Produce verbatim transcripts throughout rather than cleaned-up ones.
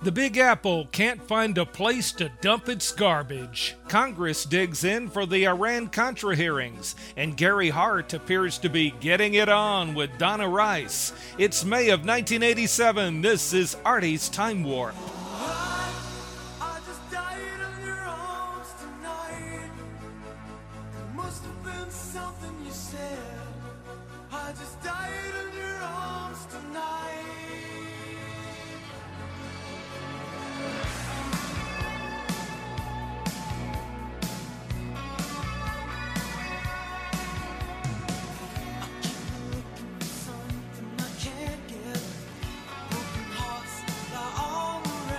The Big Apple can't find a place to dump its garbage. Congress digs in for the Iran-Contra hearings, and Gary Hart appears to be getting it on with Donna Rice. It's May of nineteen eighty-seven. This is Artie's Time Warp. I just died in your arms tonight. It must have been something you said. I just died in your arms tonight. Something I can't get. Broken hearts lie all around.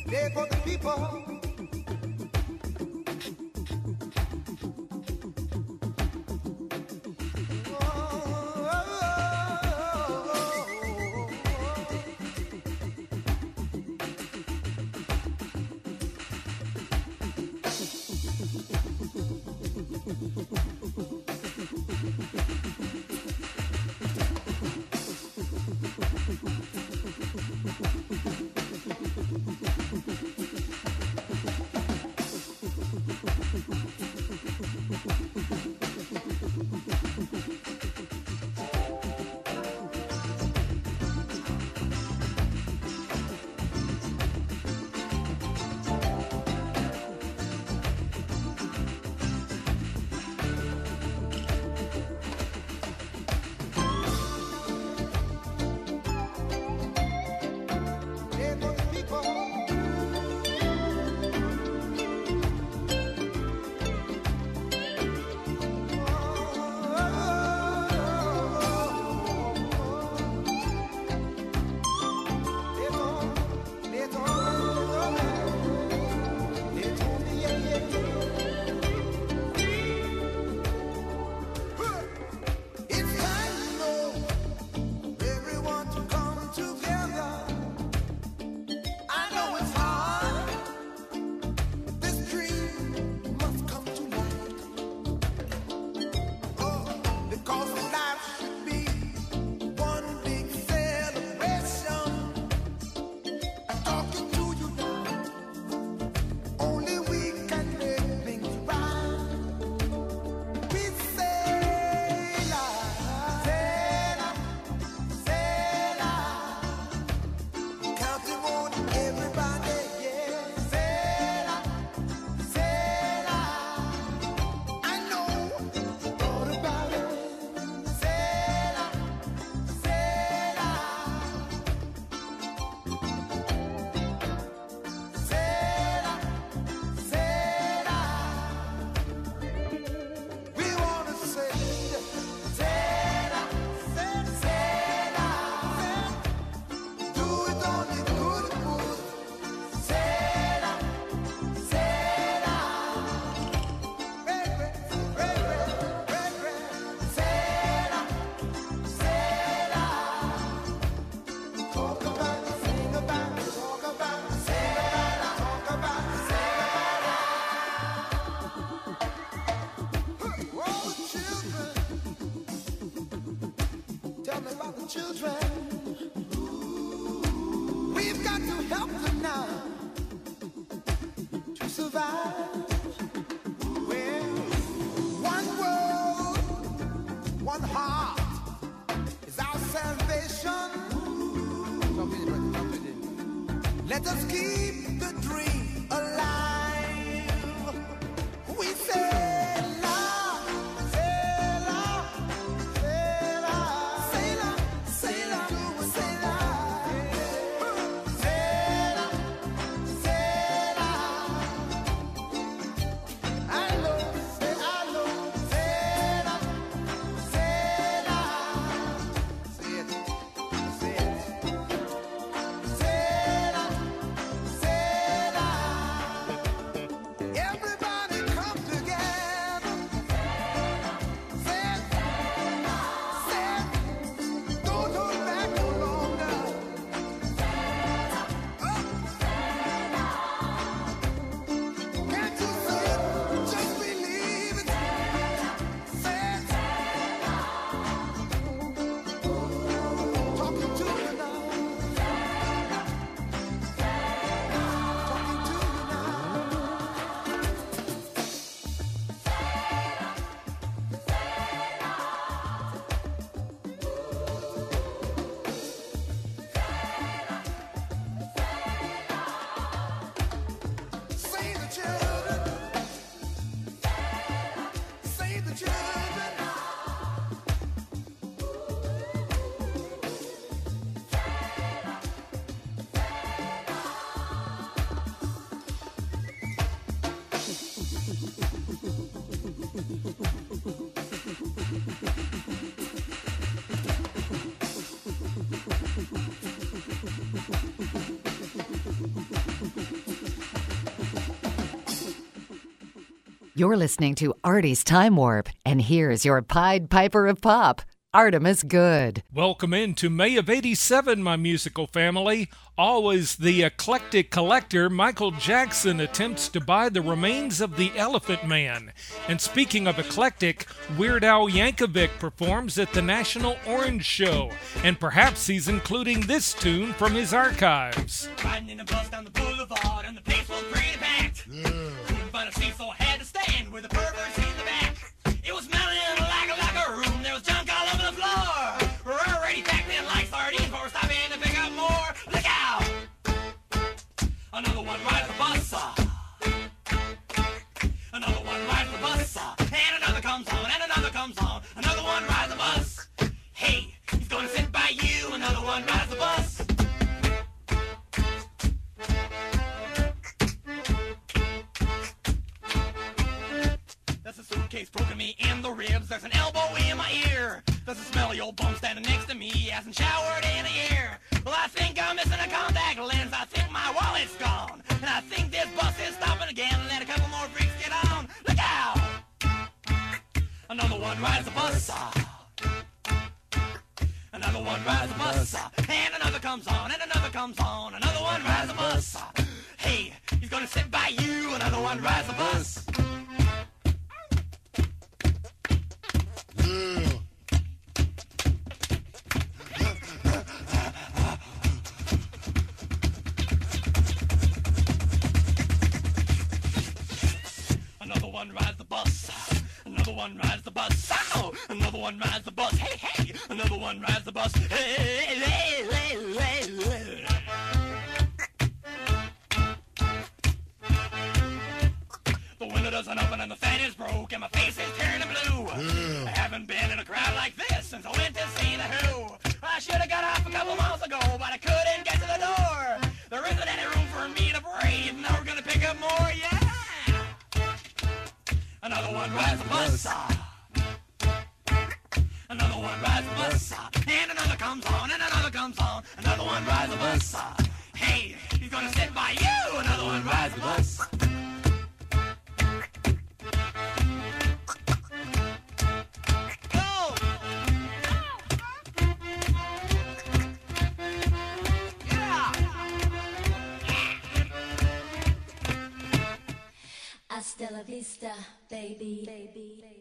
Play for the people. Let us keep the dream alive. We say la, say la, say la, say la, say la, say la, say la, say la. I know, say I know, say la, say la, say it, say it, say la. Say You're listening to Artie's Time Warp, and here's your Pied Piper of Pop, Artemus Good. Welcome into May of eighty-seven, my musical family. Always the eclectic collector, Michael Jackson attempts to buy the remains of the Elephant Man. And speaking of eclectic, Weird Al Yankovic performs at the National Orange Show. And perhaps he's including this tune from his archives. Riding in a bus down the boulevard and the place was pretty packed. Yeah. Couldn't find a seat, so I had to stand with the perverts in the back. It was smelling like a, like a room. There was junk all over the floor. We're already packed in like sardines, but we're stopping to pick up more. Look out! Another one rides the bus. Uh. Another one rides the bus. Uh. And another comes on, and another comes on. Another one rides the bus. Hey, he's gonna sit by you. Another one rides the bus. There's a suitcase poking me in the ribs. There's an elbow in my ear. There's a smelly old bum standing next to me. He hasn't showered in a year. Well, I think I'm missing a contact lens. I think my wallet's gone. And I think this bus is stopping again. Let a couple more freaks get on. Look out! Another one rides the bus. Another one rides the bus. And another comes on, and another comes on. Another one rides the bus. Hey, he's gonna sit by you. Another one rides the bus. Yeah. Another one rides the bus. Another one rides the bus. Oh, another one rides the bus. Hey, hey. Another one rides the bus. Hey, hey, hey, hey, hey. The window doesn't open and the fan is broke and my face is turning blue. Yeah. I haven't been in a crowd like this since I went to see the Who. I should have got off a couple months ago, but I couldn't get to the door. There isn't any room for me to breathe. Now we're gonna pick up more, yeah. Another one rides the bus. Another one rides the bus. And another comes on, and another comes on. Another one rides the bus. Hey, he's gonna sit by you. Another one rides the bus. Go! Yeah! Hasta la vista, baby, baby, baby.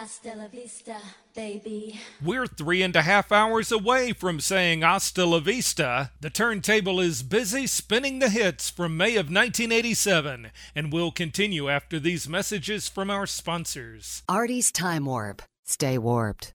Hasta la vista, baby. We're three and a half hours away from saying hasta la vista. The turntable is busy spinning the hits from May of nineteen eighty-seven, and we'll continue after these messages from our sponsors. Artie's Time Warp. Stay warped.